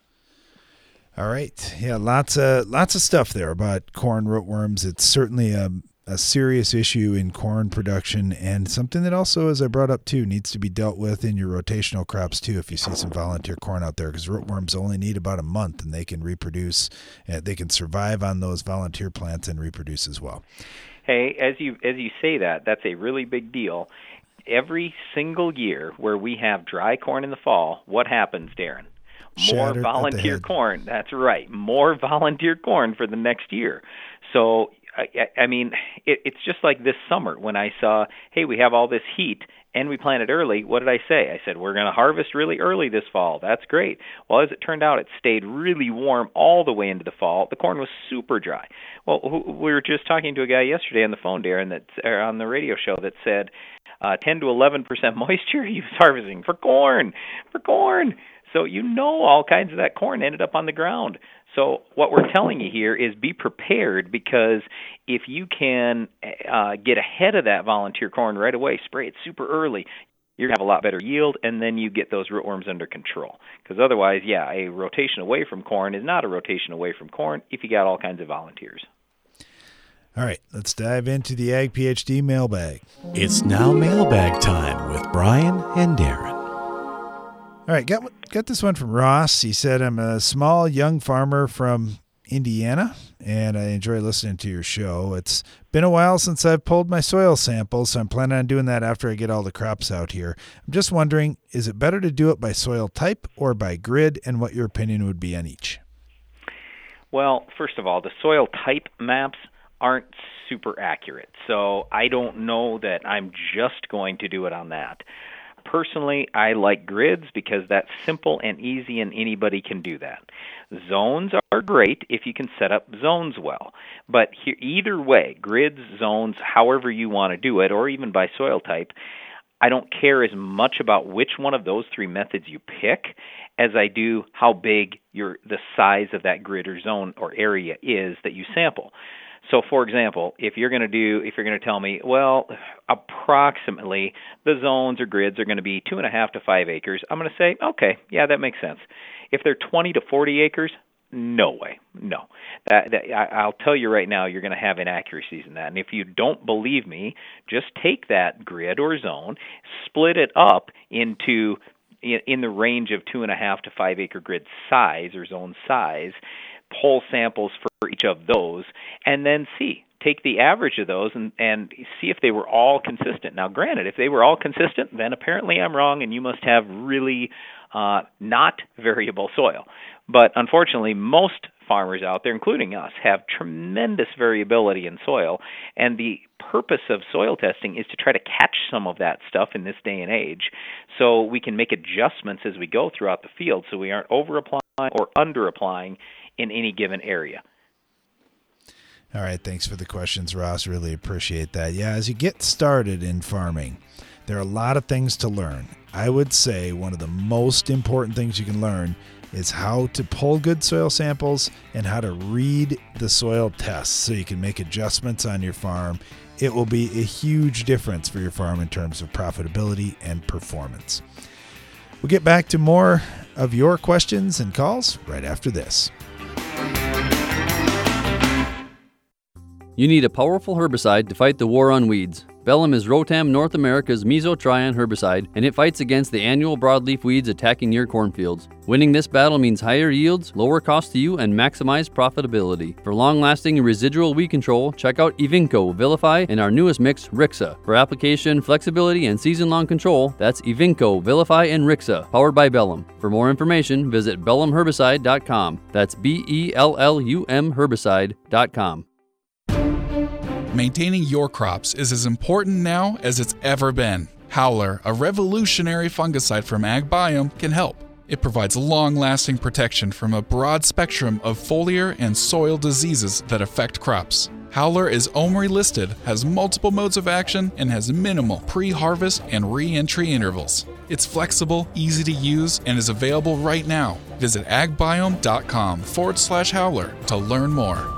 All right. Yeah, lots of lots of stuff there about corn rootworms. It's certainly a, a serious issue in corn production, and something that also, as I brought up too, needs to be dealt with in your rotational crops too if you see some volunteer corn out there, because rootworms only need about a month and they can reproduce. Uh, they can survive on those volunteer plants and reproduce as well. Hey, as you as you say that, that's a really big deal. Every single year where we have dry corn in the fall, what happens, Darren? More Shattered volunteer corn. That's right. More volunteer corn for the next year. So, I, I mean, it, it's just like this summer when I saw, hey, we have all this heat and we planted early. What did I say? I said, we're going to harvest really early this fall. That's great. Well, as it turned out, it stayed really warm all the way into the fall. The corn was super dry. Well, we were just talking to a guy yesterday on the phone, Darren, that's or on the radio show that said uh, ten to eleven percent moisture he was harvesting for corn, for corn. So you know all kinds of that corn ended up on the ground. So what we're telling you here is be prepared, because if you can uh, get ahead of that volunteer corn right away, spray it super early, you're going to have a lot better yield, and then you get those rootworms under control. Because otherwise, yeah, a rotation away from corn is not a rotation away from corn if you got all kinds of volunteers. All right, let's dive into the Ag PhD mailbag. It's now mailbag time with Brian and Darren. All right, got got this one from Ross. He said, I'm a small young farmer from Indiana, and I enjoy listening to your show. It's been a while since I've pulled my soil samples, so I'm planning on doing that after I get all the crops out here. I'm just wondering, is it better to do it by soil type or by grid, and what your opinion would be on each? Well, first of all, the soil type maps aren't super accurate, so I don't know that I'm just going to do it on that. Personally, I like grids because that's simple and easy and anybody can do that. Zones are great if you can set up zones well. But here, either way, grids, zones, however you want to do it, or even by soil type, I don't care as much about which one of those three methods you pick as I do how big your the size of that grid or zone or area is that you sample. So, for example, if you're going to do, if you're going to tell me, well, approximately the zones or grids are going to be two and a half to five acres, I'm going to say, okay, yeah, that makes sense. If they're twenty to forty acres, no way, no. That, that, I, I'll tell you right now, you're going to have inaccuracies in that. And if you don't believe me, just take that grid or zone, split it up into in, in the range of two and a half to five acre grid size or zone size. Pull samples for each of those, and then see. Take the average of those and, and see if they were all consistent. Now, granted, if they were all consistent, then apparently I'm wrong, and you must have really uh, not variable soil. But unfortunately, most farmers out there, including us, have tremendous variability in soil, and the purpose of soil testing is to try to catch some of that stuff in this day and age so we can make adjustments as we go throughout the field so we aren't over-applying or under-applying in any given area. All right, thanks for the questions, Ross. Really appreciate that. Yeah, as you get started in farming, there are a lot of things to learn. I would say one of the most important things you can learn is how to pull good soil samples and how to read the soil tests so you can make adjustments on your farm. It will be a huge difference for your farm in terms of profitability and performance. We'll get back to more of your questions and calls right after this. You need a powerful herbicide to fight the war on weeds. Bellum is Rotam North America's mesotrione herbicide, and it fights against the annual broadleaf weeds attacking your cornfields. Winning this battle means higher yields, lower cost to you, and maximized profitability. For long-lasting residual weed control, check out Evinco, Vilify, and our newest mix, Rixa. For application, flexibility, and season-long control, that's Evinco, Vilify, and Rixa, powered by Bellum. For more information, visit bellum herbicide dot com. That's B E L L U M herbicide dot com. Maintaining your crops is as important now as it's ever been. Howler, a revolutionary fungicide from AgBiome, can help. It provides long-lasting protection from a broad spectrum of foliar and soil diseases that affect crops. Howler is O M R I listed, has multiple modes of action, and has minimal pre-harvest and re-entry intervals. It's flexible, easy to use, and is available right now. Visit agbiome.com forward slash howler to learn more.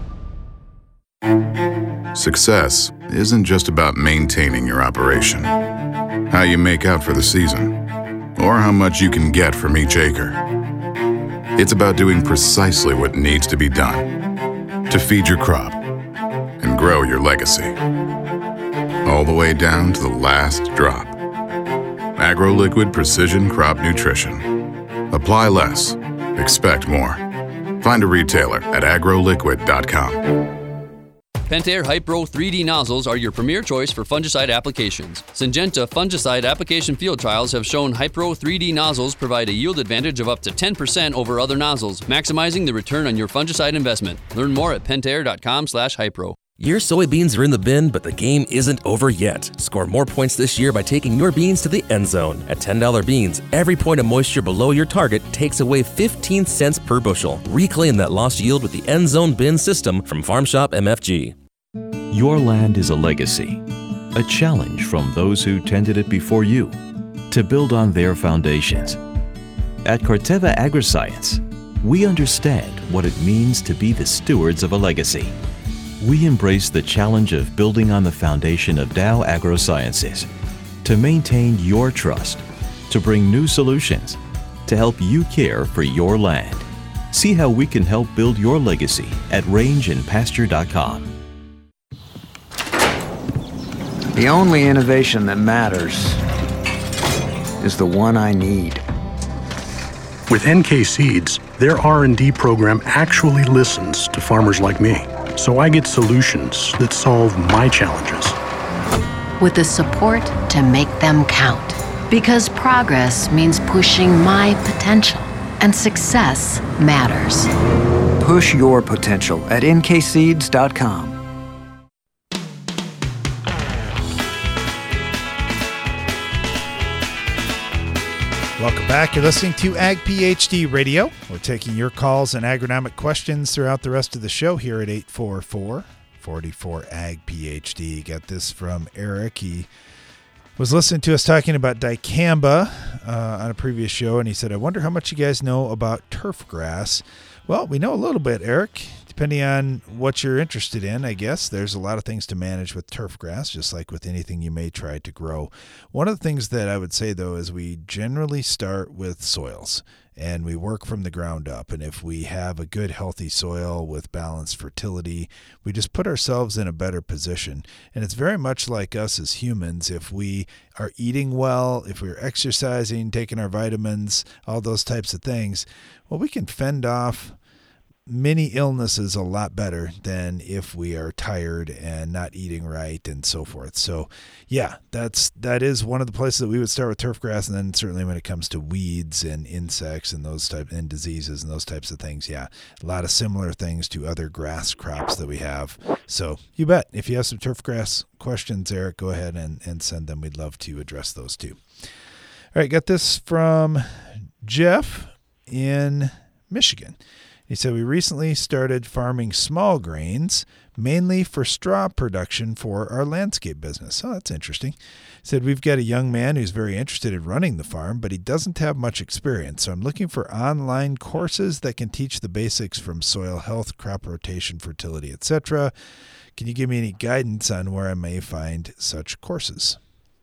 Success isn't just about maintaining your operation, how you make out for the season, or how much you can get from each acre. It's about doing precisely what needs to be done to feed your crop and grow your legacy, all the way down to the last drop. AgroLiquid Precision Crop Nutrition. Apply less, expect more. Find a retailer at agro liquid dot com. Pentair Hypro three D nozzles are your premier choice for fungicide applications. Syngenta fungicide application field trials have shown Hypro three D nozzles provide a yield advantage of up to ten percent over other nozzles, maximizing the return on your fungicide investment. Learn more at pentair dot com slash hypro. Your soybeans are in the bin, but the game isn't over yet. Score more points this year by taking your beans to the end zone. At ten dollar beans, every point of moisture below your target takes away fifteen cents per bushel. Reclaim that lost yield with the end zone bin system from Farm Shop M F G. Your land is a legacy, a challenge from those who tended it before you, to build on their foundations. At Corteva Agriscience, we understand what it means to be the stewards of a legacy. We embrace the challenge of building on the foundation of Dow AgroSciences to maintain your trust, to bring new solutions, to help you care for your land. See how we can help build your legacy at range and pasture dot com. The only innovation that matters is the one I need. With N K Seeds, their R and D program actually listens to farmers like me, so I get solutions that solve my challenges. With the support to make them count. Because progress means pushing my potential, and success matters. Push your potential at N K seeds dot com. Welcome back. You're listening to Ag PhD Radio. We're taking your calls and agronomic questions throughout the rest of the show here at eight four four, four four, A G P H D. Got this from Eric. He was listening to us talking about dicamba uh, on a previous show, and he said, I wonder how much you guys know about turf grass. Well, we know a little bit, Eric. Depending on what you're interested in, I guess, there's a lot of things to manage with turf grass, just like with anything you may try to grow. One of the things that I would say, though, is we generally start with soils, and we work from the ground up. And if we have a good, healthy soil with balanced fertility, we just put ourselves in a better position. And it's very much like us as humans. If we are eating well, if we're exercising, taking our vitamins, all those types of things, well, we can fend off many illnesses a lot better than if we are tired and not eating right and so forth. So yeah, that's, that is one of the places that we would start with turf grass. And then certainly when it comes to weeds and insects and those type and diseases and those types of things, yeah, a lot of similar things to other grass crops that we have. So you bet. If you have some turf grass questions, Eric, go ahead and, and send them. We'd love to address those too. All right. Got this from Jeff in Michigan. He said, we recently started farming small grains, mainly for straw production for our landscape business. Oh, that's interesting. He said, we've got a young man who's very interested in running the farm, but he doesn't have much experience. So I'm looking for online courses that can teach the basics from soil health, crop rotation, fertility, et cetera. Can you give me any guidance on where I may find such courses?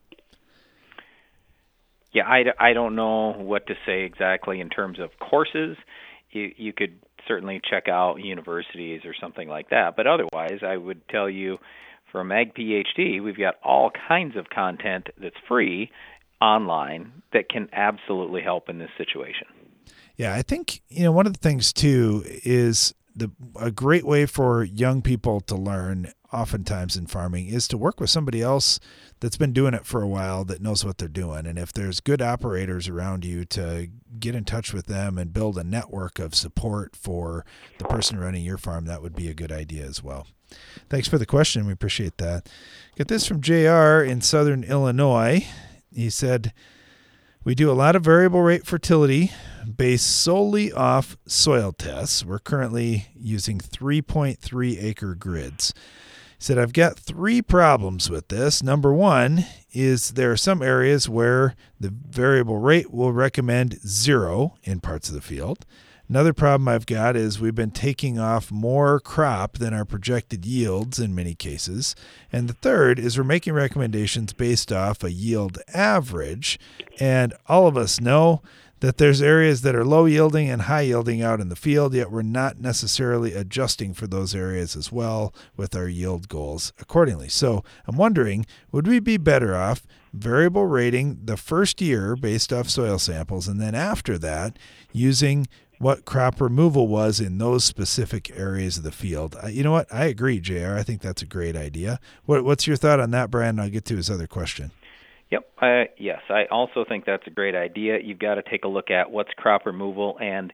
Yeah, I, I don't know what to say exactly in terms of courses. You, you could certainly check out universities or something like that. But otherwise, I would tell you from Ag PhD, we've got all kinds of content that's free online that can absolutely help in this situation. Yeah, I think, you know, one of the things too is the a great way for young people to learn oftentimes in farming is to work with somebody else that's been doing it for a while that knows what they're doing. And if there's good operators around you, to get in touch with them and build a network of support for the person running your farm, that would be a good idea as well. Thanks for the question. We appreciate that. Get this from J R in Southern Illinois. He said, we do a lot of variable rate fertility based solely off soil tests. We're currently using three point three acre grids. He said, I've got three problems with this. Number one is there are some areas where the variable rate will recommend zero in parts of the field. Another problem I've got is we've been taking off more crop than our projected yields in many cases. And the third is we're making recommendations based off a yield average. And all of us know that there's areas that are low yielding and high yielding out in the field, yet we're not necessarily adjusting for those areas as well with our yield goals accordingly. So I'm wondering, would we be better off variable rating the first year based off soil samples, and then after that using what crop removal was in those specific areas of the field? Uh, you know what? I agree, J R. I think that's a great idea. What, what's your thought on that, Brian? I'll get to his other question. Yep. Uh, yes, I also think that's a great idea. You've got to take a look at what's crop removal. And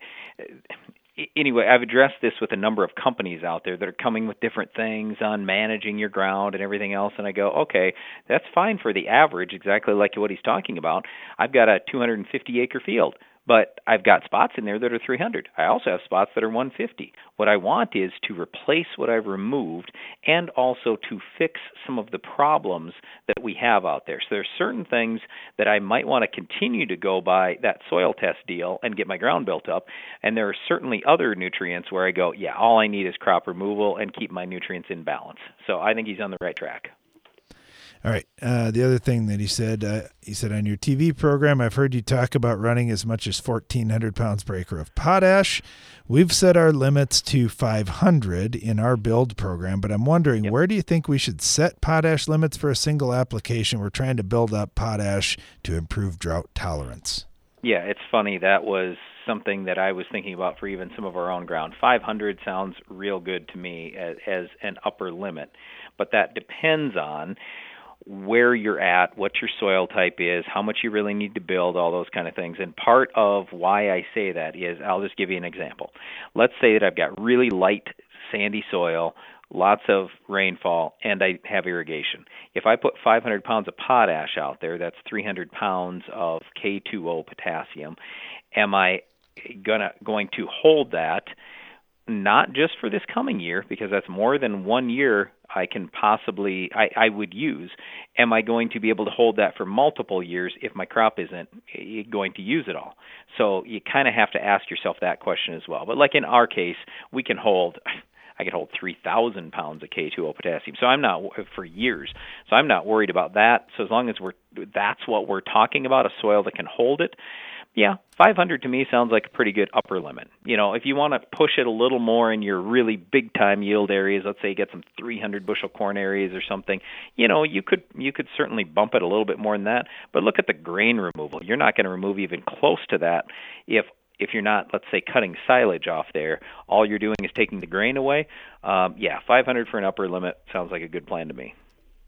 uh, anyway, I've addressed this with a number of companies out there that are coming with different things on managing your ground and everything else. And I go, okay, that's fine for the average, exactly like what he's talking about. I've got a two hundred fifty acre field, but I've got spots in there that are three hundred. I also have spots that are one hundred fifty. What I want is to replace what I've removed and also to fix some of the problems that we have out there. So there's certain things that I might want to continue to go by that soil test deal and get my ground built up. And there are certainly other nutrients where I go, yeah, all I need is crop removal and keep my nutrients in balance. So I think he's on the right track. All right. Uh, the other thing that he said, uh, he said, on your T V program, I've heard you talk about running as much as fourteen hundred pounds per acre of potash. We've set our limits to five hundred in our build program, but I'm wondering, yep. where do you think we should set potash limits for a single application? We're trying to build up potash to improve drought tolerance. Yeah, it's funny. That was something that I was thinking about for even some of our own ground. five hundred sounds real good to me as, as an upper limit, but that depends on where you're at, what your soil type is, how much you really need to build, all those kind of things. And part of why I say that is, I'll just give you an example. Let's say that I've got really light, sandy soil, lots of rainfall, and I have irrigation. If I put five hundred pounds of potash out there, that's three hundred pounds of K two O potassium. Am I gonna going to hold that not just for this coming year, because that's more than one year I can possibly, I, I would use. Am I going to be able to hold that for multiple years if my crop isn't going to use it all? So you kind of have to ask yourself that question as well. But like in our case, we can hold, I can hold three thousand pounds of K two O potassium. So I'm not, for years. So I'm not worried about that. So as long as we're, that's what we're talking about, a soil that can hold it. Yeah, five hundred to me sounds like a pretty good upper limit. You know, if you want to push it a little more in your really big-time yield areas, let's say you get some three hundred bushel corn areas or something, you know, you could you could certainly bump it a little bit more than that. But look at the grain removal. You're not going to remove even close to that if if you're not, let's say, cutting silage off there. All you're doing is taking the grain away. Um, yeah, five hundred for an upper limit sounds like a good plan to me.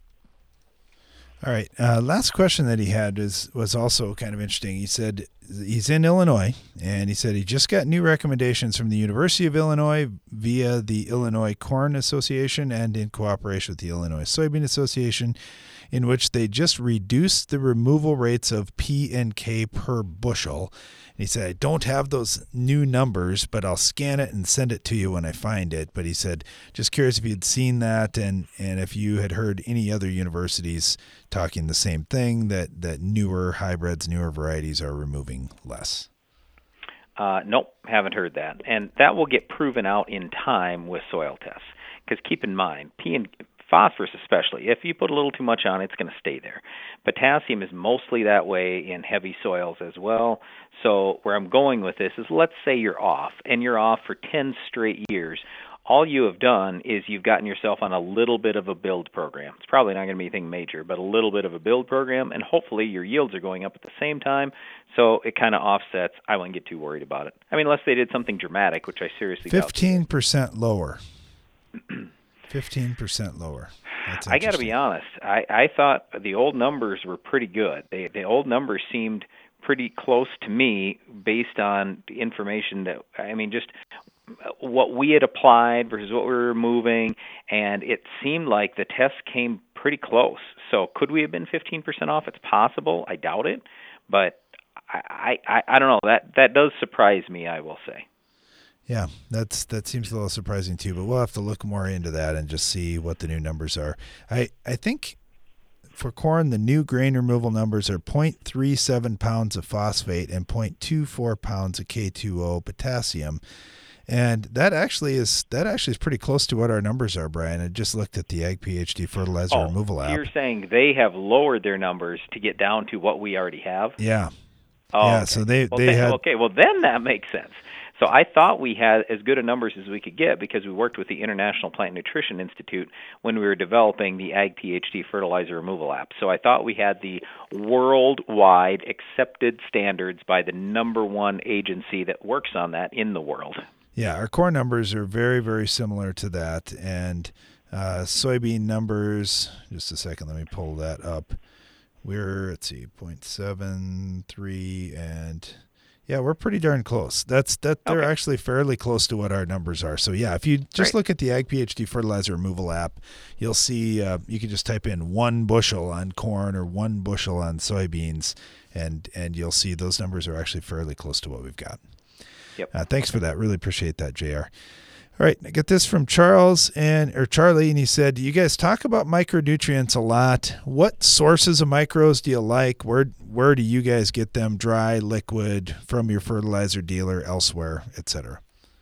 All right. Uh, last question that he had is, was also kind of interesting. He said he's in Illinois, and he said he just got new recommendations from the University of Illinois via the Illinois Corn Association and in cooperation with the Illinois Soybean Association, in which they just reduced the removal rates of P and K per bushel. And he said, I don't have those new numbers, but I'll scan it and send it to you when I find it. But he said, just curious if you'd seen that and, and if you had heard any other universities talking the same thing, that, that newer hybrids, newer varieties are removing less. Uh, nope, haven't heard that. And that will get proven out in time with soil tests. Because keep in mind, P and phosphorus especially, if you put a little too much on it, it's going to stay there. Potassium is mostly that way in heavy soils as well. So where I'm going with this is, let's say you're off, and you're off for ten straight years. All you have done is you've gotten yourself on a little bit of a build program. It's probably not going to be anything major, but a little bit of a build program, and hopefully your yields are going up at the same time, so it kind of offsets. I wouldn't get too worried about it. I mean, unless they did something dramatic, which I seriously doubt. fifteen percent lower. fifteen percent lower. That's I got to be honest. I, I thought the old numbers were pretty good. They, the old numbers seemed pretty close to me based on the information that, I mean, just what we had applied versus what we were removing, and it seemed like the tests came pretty close. So could we have been fifteen percent off? It's possible. I doubt it. But I, I, I don't know. That, that does surprise me, I will say. Yeah, that's that seems a little surprising too, but we'll have to look more into that and just see what the new numbers are. I, I think for corn, the new grain removal numbers are zero point three seven pounds of phosphate and zero point two four pounds of K two O potassium. And that actually is that actually is pretty close to what our numbers are, Brian. I just looked at the Ag PhD fertilizer oh, removal app. You're saying they have lowered their numbers to get down to what we already have? Yeah. Oh, yeah, okay. so they, well, they then, had okay, well then that makes sense. So I thought we had as good a numbers as we could get because we worked with the International Plant Nutrition Institute when we were developing the Ag PhD fertilizer removal app. So I thought we had the worldwide accepted standards by the number one agency that works on that in the world. Yeah, our corn numbers are very, very similar to that. And uh, soybean numbers, just a second, let me pull that up. We're, let's see, zero point seven three and... yeah, we're pretty darn close. That's that they're okay. actually fairly close to what our numbers are. So yeah, if you just Great. look at the Ag PhD fertilizer removal app, you'll see uh, you can just type in one bushel on corn or one bushel on soybeans, and and you'll see those numbers are actually fairly close to what we've got. Yep. Uh, thanks for that. Really appreciate that, J R. All right, I get this from Charles and or Charlie, and he said, "You guys talk about micronutrients a lot. What sources of micros do you like? Where where do you guys get them? Dry, liquid, from your fertilizer dealer, elsewhere, et cetera?"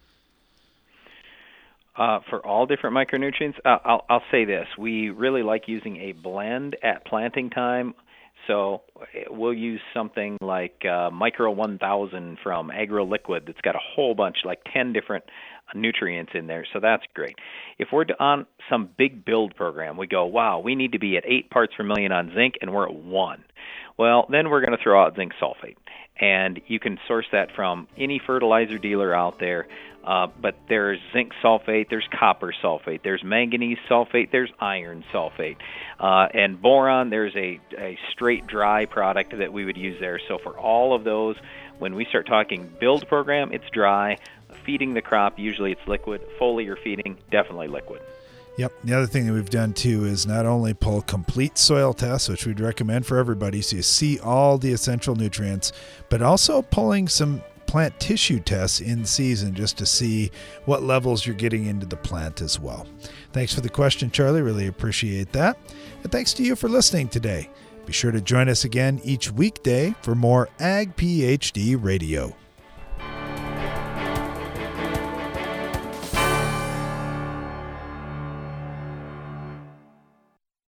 Uh, for all different micronutrients, uh, I'll, I'll say this: we really like using a blend at planting time. So we'll use something like uh, Micro one thousand from AgroLiquid that's got a whole bunch, like ten different nutrients in there, so that's great. If we're on some big build program, we go, wow, we need to be at eight parts per million on zinc, and we're at one. Well, then we're going to throw out zinc sulfate, and you can source that from any fertilizer dealer out there, uh, but there's zinc sulfate, there's copper sulfate, there's manganese sulfate, there's iron sulfate, uh, and boron, there's a, a straight dry product that we would use there. So for all of those, when we start talking build program, it's dry. Feeding the crop, usually it's liquid. Foliar feeding, definitely liquid. Yep. The other thing that we've done too is not only pull complete soil tests, which we'd recommend for everybody, so you see all the essential nutrients, but also pulling some plant tissue tests in season just to see what levels you're getting into the plant as well. Thanks for the question, Charlie. Really appreciate that. And thanks to you for listening today. Be sure to join us again each weekday for more Ag PhD Radio.